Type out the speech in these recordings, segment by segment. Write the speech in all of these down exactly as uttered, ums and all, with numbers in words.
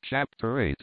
Chapter eight.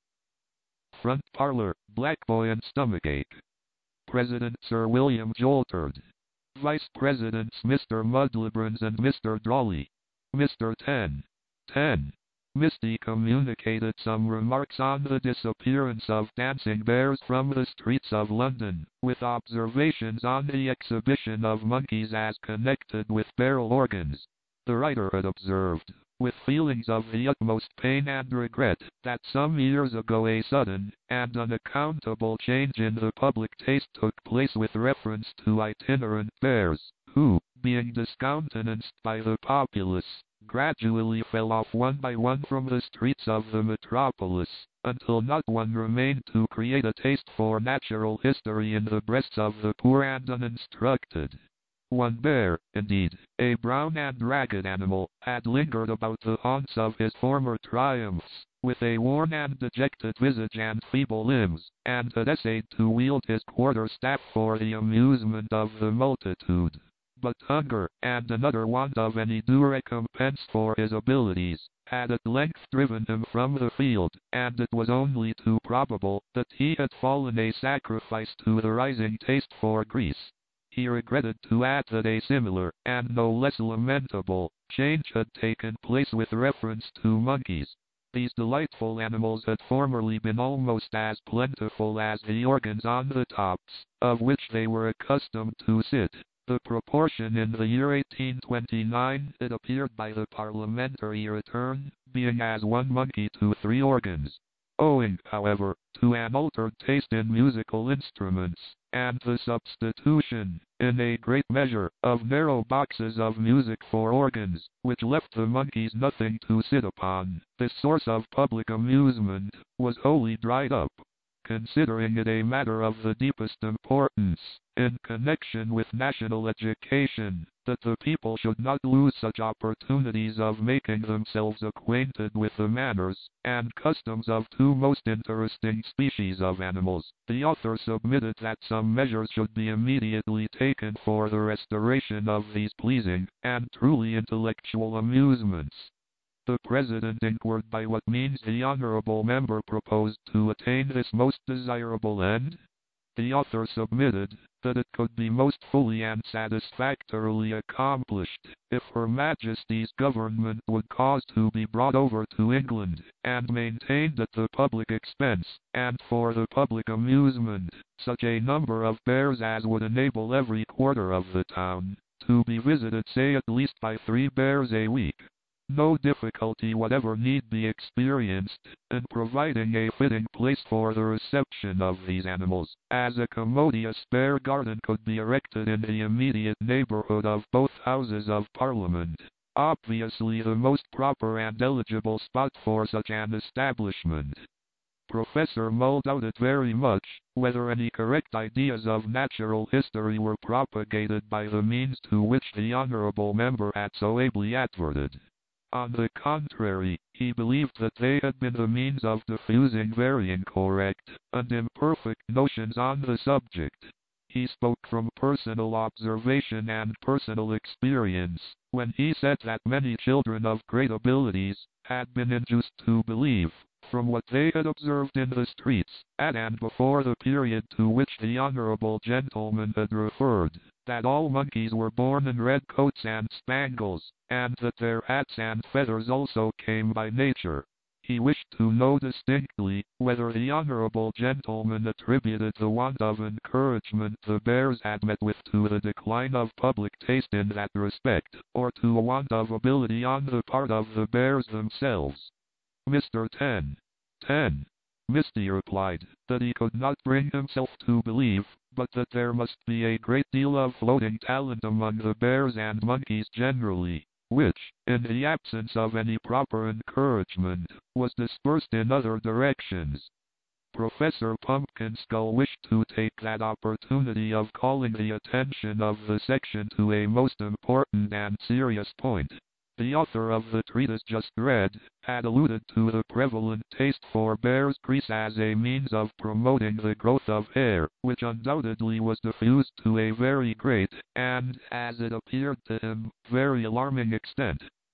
Front parlor, black boy and stomachache. President Sir William Jolterd. Vice Presidents Mister Mudlibrans and Mister Drawley. Mister Ten. Ten. Misty communicated some remarks on the disappearance of dancing bears from the streets of London, with observations on the exhibition of monkeys as connected with barrel organs. The writer had observed, with feelings of the utmost pain and regret, that some years ago a sudden and unaccountable change in the public taste took place with reference to itinerant bears, who, being discountenanced by the populace, gradually fell off one by one from the streets of the metropolis, until not one remained to create a taste for natural history in the breasts of the poor and uninstructed. One bear, indeed, a brown and ragged animal, had lingered about the haunts of his former triumphs, with a worn and dejected visage and feeble limbs, and had essayed to wield his quarter-staff for the amusement of the multitude. But hunger, and another want of any due recompense for his abilities, had at length driven him from the field, and it was only too probable that he had fallen a sacrifice to the rising taste for grease. He regretted to add that a similar, and no less lamentable, change had taken place with reference to monkeys. These delightful animals had formerly been almost as plentiful as the organs on the tops, of which they were accustomed to sit. The proportion in the year eighteen twenty-nine, it appeared by the parliamentary return, being as one monkey to three organs. Owing, however, to an altered taste in musical instruments, and the substitution, in a great measure, of narrow boxes of music for organs, which left the monkeys nothing to sit upon, this source of public amusement was wholly dried up. Considering it a matter of the deepest importance, in connection with national education, that the people should not lose such opportunities of making themselves acquainted with the manners and customs of two most interesting species of animals, the author submitted that some measures should be immediately taken for the restoration of these pleasing and truly intellectual amusements. The President inquired by what means the honorable member proposed to attain this most desirable end. The author submitted that it could be most fully and satisfactorily accomplished if Her Majesty's government would cause to be brought over to England, and maintained at the public expense, and for the public amusement, such a number of bears as would enable every quarter of the town to be visited, say at least by three bears a week. No difficulty whatever need be experienced in providing a fitting place for the reception of these animals, as a commodious bear garden could be erected in the immediate neighborhood of both Houses of Parliament. Obviously the most proper and eligible spot for such an establishment. Professor Mull doubted very much whether any correct ideas of natural history were propagated by the means to which the honorable member had so ably adverted. On the contrary, he believed that they had been the means of diffusing very incorrect and imperfect notions on the subject. He spoke from personal observation and personal experience, when he said that many children of great abilities had been induced to believe, from what they had observed in the streets, at and before the period to which the honorable gentleman had referred, that all monkeys were born in red coats and spangles, and that their hats and feathers also came by nature. He wished to know distinctly whether the honorable gentleman attributed the want of encouragement the bears had met with to the decline of public taste in that respect, or to a want of ability on the part of the bears themselves. Mister Ten. Ten. Misty replied that he could not bring himself to believe, but that there must be a great deal of floating talent among the bears and monkeys generally, which, in the absence of any proper encouragement, was dispersed in other directions. Professor Pumpkinskull wished to take that opportunity of calling the attention of the section to a most important and serious point. The author of the treatise just read had alluded to the prevalent taste for bear's grease as a means of promoting the growth of hair, which undoubtedly was diffused to a very great, and, as it appeared to him, very alarming extent.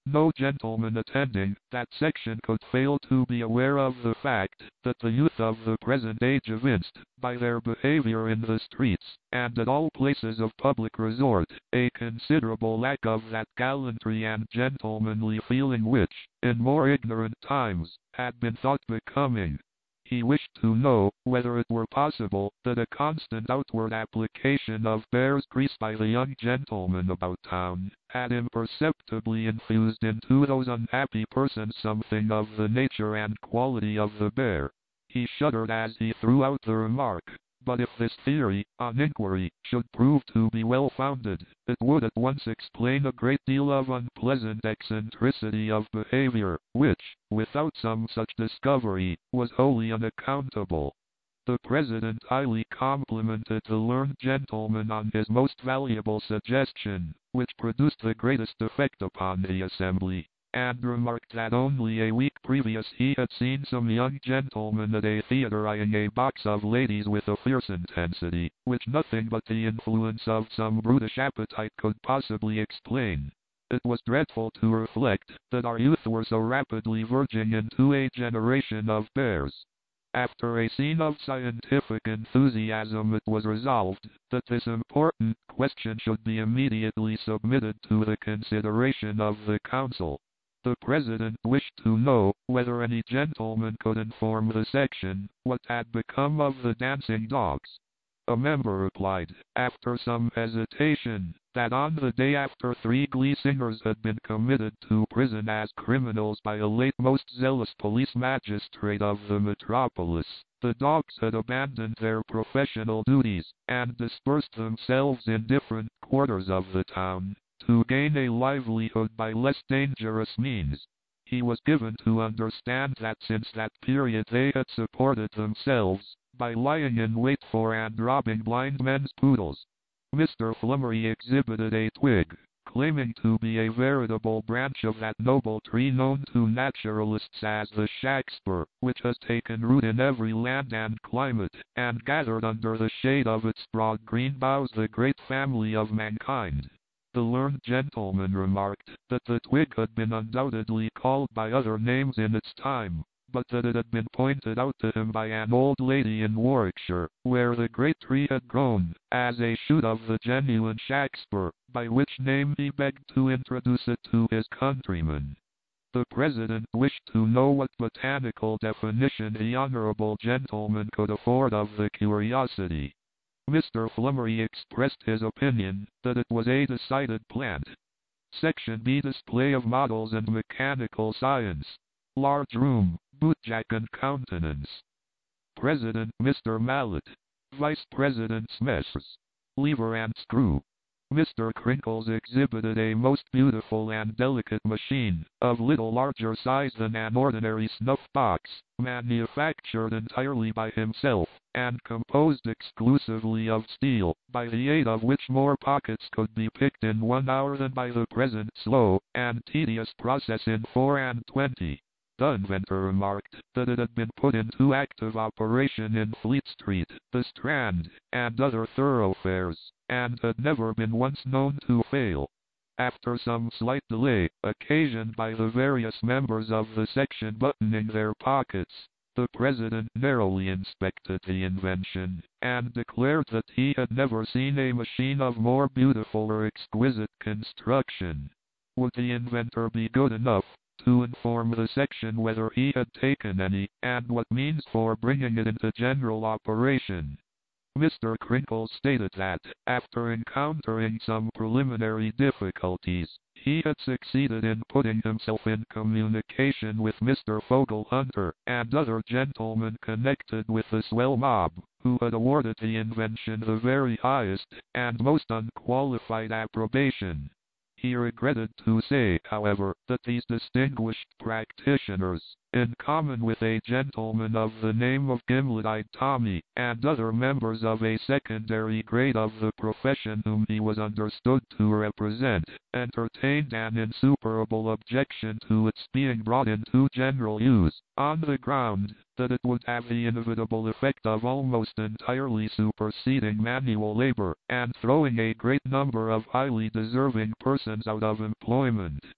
No gentleman attending that section could fail to be aware of the fact that the youth of the present age evinced, by their behavior in the streets, and at all places of public resort, a considerable lack of that gallantry and gentlemanly feeling which, in more ignorant times, had been thought becoming. He wished to know whether it were possible that a constant outward application of bear's grease by the young gentlemen about town had imperceptibly infused into those unhappy persons something of the nature and quality of the bear. He shuddered as he threw out the remark, but if this theory, on inquiry, should prove to be well founded, it would at once explain a great deal of unpleasant eccentricity of behavior, which, without some such discovery, was wholly unaccountable. The President highly complimented the learned gentleman on his most valuable suggestion, which produced the greatest effect upon the assembly, and remarked that only a week previous he had seen some young gentlemen at a theatre eyeing a box of ladies with a fierce intensity, which nothing but the influence of some brutish appetite could possibly explain. It was dreadful to reflect that our youth were so rapidly verging into a generation of bears. After a scene of scientific enthusiasm, it was resolved that this important question should be immediately submitted to the consideration of the Council. The President wished to know whether any gentleman could inform the section what had become of the dancing dogs. A member replied, after some hesitation, that on the day after three glee singers had been committed to prison as criminals by a late most zealous police magistrate of the metropolis, the dogs had abandoned their professional duties, and dispersed themselves in different quarters of the town, to gain a livelihood by less dangerous means. He was given to understand that since that period they had supported themselves by lying in wait for and robbing blind men's poodles. Mister Flummery exhibited a twig, claiming to be a veritable branch of that noble tree known to naturalists as the Shakespeare, which has taken root in every land and climate, and gathered under the shade of its broad green boughs the great family of mankind. The learned gentleman remarked that the twig had been undoubtedly called by other names in its time, but that it had been pointed out to him by an old lady in Warwickshire, where the great tree had grown, as a shoot of the genuine Shakespeare, by which name he begged to introduce it to his countrymen. The President wished to know what botanical definition the honorable gentleman could afford of the curiosity. Mister Flummery expressed his opinion that it was a decided plant. Section B, Display of Models and Mechanical Science. Large room, bootjack and countenance. President, Mister Mallet. Vice President, Smithers. Lever and screw. Mister Crinkles exhibited a most beautiful and delicate machine, of little larger size than an ordinary snuff-box, manufactured entirely by himself, and composed exclusively of steel, by the aid of which more pockets could be picked in one hour than by the present slow and tedious process in four and twenty. The inventor remarked that it had been put into active operation in Fleet Street, the Strand, and other thoroughfares, and had never been once known to fail. After some slight delay, occasioned by the various members of the section buttoning their pockets, the President narrowly inspected the invention, and declared that he had never seen a machine of more beautiful or exquisite construction. Would the inventor be good enough to inform the section whether he had taken any, and what means for bringing it into general operation? Mister Crinkles stated that, after encountering some preliminary difficulties, he had succeeded in putting himself in communication with Mister Fogle Hunter and other gentlemen connected with the swell mob, who had awarded the invention the very highest and most unqualified approbation. He regretted to say, however, that these distinguished practitioners, in common with a gentleman of the name of Gimlet-eyed Tommy, and other members of a secondary grade of the profession whom he was understood to represent, entertained an insuperable objection to its being brought into general use, on the ground that it would have the inevitable effect of almost entirely superseding manual labor, and throwing a great number of highly deserving persons out of employment.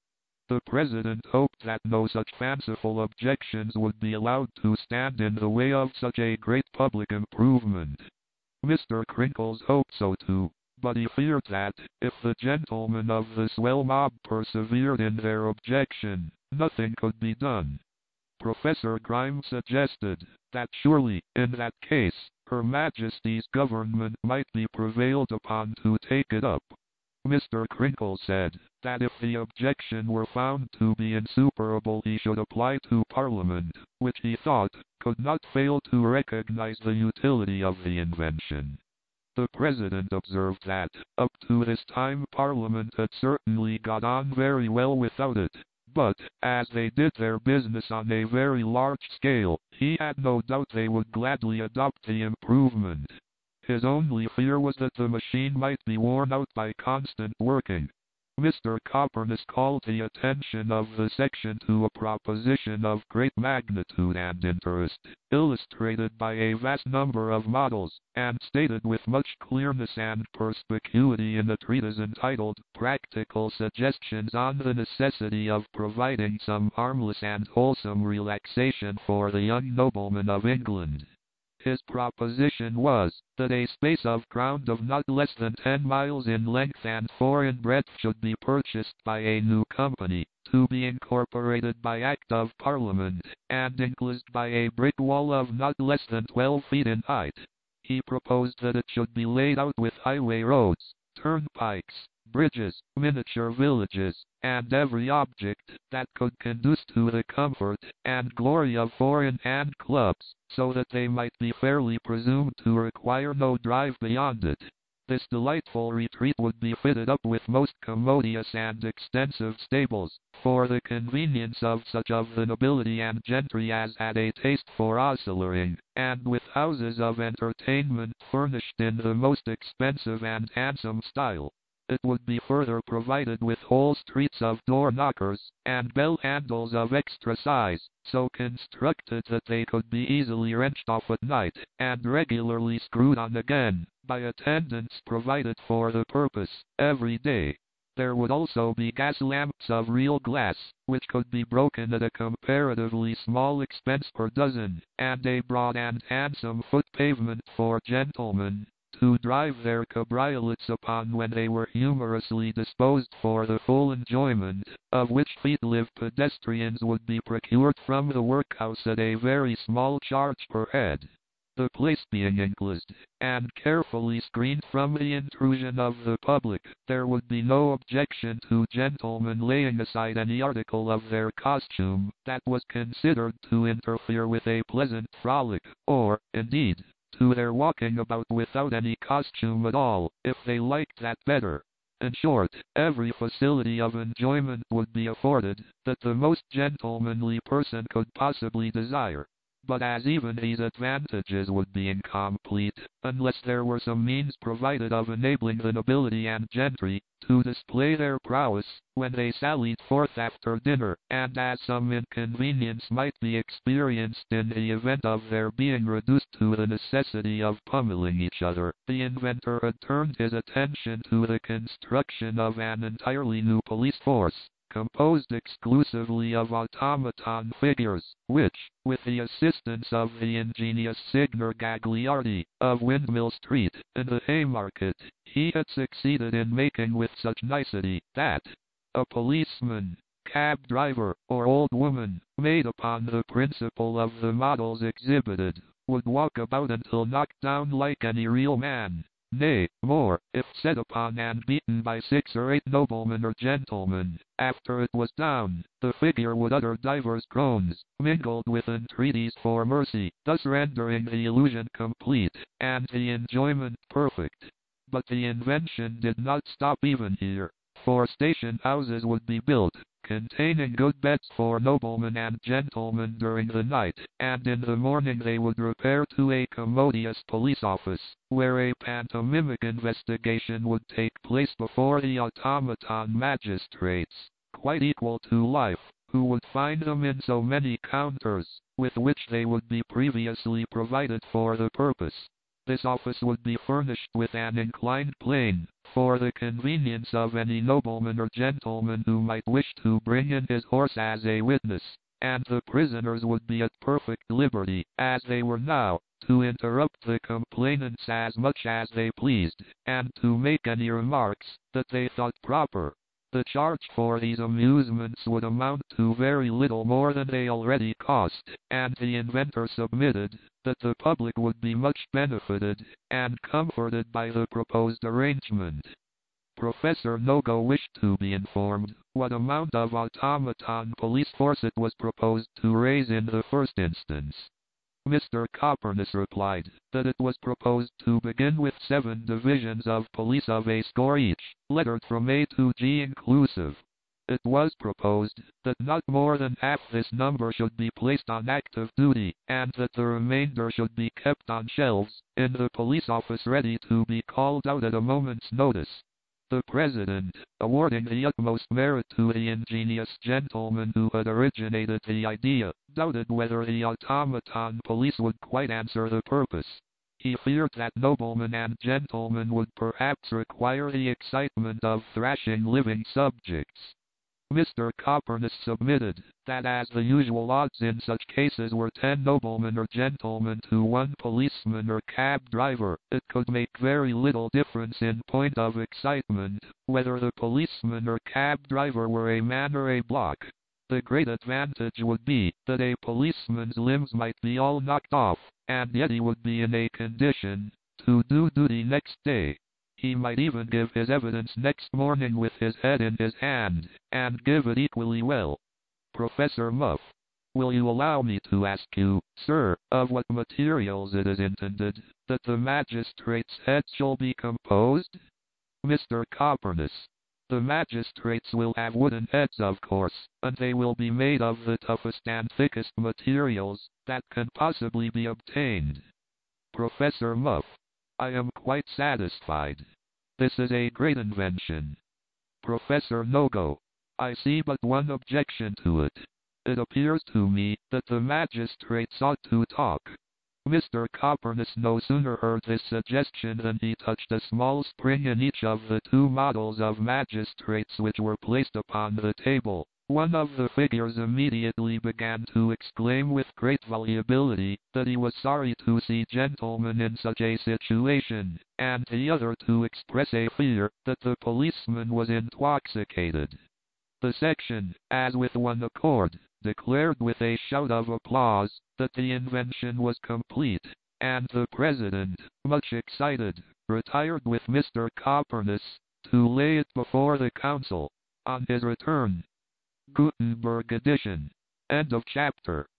The President hoped that no such fanciful objections would be allowed to stand in the way of such a great public improvement. Mister Crinkles hoped so too, but he feared that, if the gentlemen of the swell mob persevered in their objection, nothing could be done. Professor Grimes suggested that surely, in that case, Her Majesty's government might be prevailed upon to take it up. Mister Crinkle said that if the objection were found to be insuperable he should apply to Parliament, which he thought could not fail to recognize the utility of the invention. The President observed that, up to this time Parliament had certainly got on very well without it, but, as they did their business on a very large scale, he had no doubt they would gladly adopt the improvement. His only fear was that the machine might be worn out by constant working. Mister Copperness called the attention of the section to a proposition of great magnitude and interest, illustrated by a vast number of models, and stated with much clearness and perspicuity in a treatise entitled Practical Suggestions on the Necessity of Providing Some Harmless and Wholesome Relaxation for the Young Noblemen of England. His proposition was, that a space of ground of not less than ten miles in length and four in breadth should be purchased by a new company, to be incorporated by Act of Parliament, and enclosed by a brick wall of not less than twelve feet in height. He proposed that it should be laid out with highway roads, turnpikes, bridges, miniature villages, and every object that could conduce to the comfort and glory of four-in-hand clubs, so that they might be fairly presumed to require no drive beyond it. This delightful retreat would be fitted up with most commodious and extensive stables, for the convenience of such of the nobility and gentry as had a taste for ostlering, and with houses of entertainment furnished in the most expensive and handsome style. It would be further provided with whole streets of door-knockers, and bell-handles of extra size, so constructed that they could be easily wrenched off at night, and regularly screwed on again, by attendants provided for the purpose, every day. There would also be gas lamps of real glass, which could be broken at a comparatively small expense per dozen, and a broad and handsome foot pavement for gentlemen to drive their cabriolets upon when they were humorously disposed for the full enjoyment, of which feat live pedestrians would be procured from the workhouse at a very small charge per head. The place being enclosed, and carefully screened from the intrusion of the public, there would be no objection to gentlemen laying aside any article of their costume that was considered to interfere with a pleasant frolic, or, indeed, to their walking about without any costume at all, if they liked that better. In short, every facility of enjoyment would be afforded, that the most gentlemanly person could possibly desire. But as even these advantages would be incomplete, unless there were some means provided of enabling the nobility and gentry to display their prowess when they sallied forth after dinner, and as some inconvenience might be experienced in the event of their being reduced to the necessity of pummeling each other, the inventor had turned his attention to the construction of an entirely new police force, composed exclusively of automaton figures, which, with the assistance of the ingenious Signor Gagliardi, of Windmill Street, in the Haymarket, he had succeeded in making with such nicety, that a policeman, cab driver, or old woman, made upon the principle of the models exhibited, would walk about until knocked down like any real man. Nay, more, if set upon and beaten by six or eight noblemen or gentlemen, after it was down, the figure would utter divers groans, mingled with entreaties for mercy, thus rendering the illusion complete, and the enjoyment perfect. But the invention did not stop even here, for station houses would be built, containing good beds for noblemen and gentlemen during the night, and in the morning they would repair to a commodious police office, where a pantomimic investigation would take place before the automaton magistrates, quite equal to life, who would find them in so many counters, with which they would be previously provided for the purpose. This office would be furnished with an inclined plane, for the convenience of any nobleman or gentleman who might wish to bring in his horse as a witness, and the prisoners would be at perfect liberty, as they were now, to interrupt the complainants as much as they pleased, and to make any remarks that they thought proper. The charge for these amusements would amount to very little more than they already cost, and the inventor submitted that the public would be much benefited and comforted by the proposed arrangement. Professor Nogo wished to be informed what amount of automaton police force it was proposed to raise in the first instance. Mister Copernicus replied that it was proposed to begin with seven divisions of police of a score each, lettered from A to G inclusive. It was proposed that not more than half this number should be placed on active duty, and that the remainder should be kept on shelves in the police office ready to be called out at a moment's notice. The President, awarding the utmost merit to the ingenious gentleman who had originated the idea, doubted whether the automaton police would quite answer the purpose. He feared that noblemen and gentlemen would perhaps require the excitement of thrashing living subjects. Mister Copernicus submitted that as the usual odds in such cases were ten noblemen or gentlemen to one policeman or cab driver, it could make very little difference in point of excitement whether the policeman or cab driver were a man or a block. The great advantage would be that a policeman's limbs might be all knocked off, and yet he would be in a condition to do duty next day. He might even give his evidence next morning with his head in his hand, and give it equally well. Professor Muff, will you allow me to ask you, sir, of what materials it is intended that the magistrates' heads shall be composed? Mister Copernicus, the magistrates will have wooden heads, of course, and they will be made of the toughest and thickest materials that can possibly be obtained. Professor Muff, I am quite satisfied. This is a great invention. Professor Nogo, I see but one objection to it. It appears to me that the magistrates ought to talk. Mister Copernicus no sooner heard this suggestion than he touched a small spring in each of the two models of magistrates which were placed upon the table. One of the figures immediately began to exclaim with great volubility that he was sorry to see gentlemen in such a situation, and the other to express a fear that the policeman was intoxicated. The section, as with one accord, declared with a shout of applause that the invention was complete, and the President, much excited, retired with Mister Copernicus to lay it before the council. On his return, Gutenberg edition. End of chapter.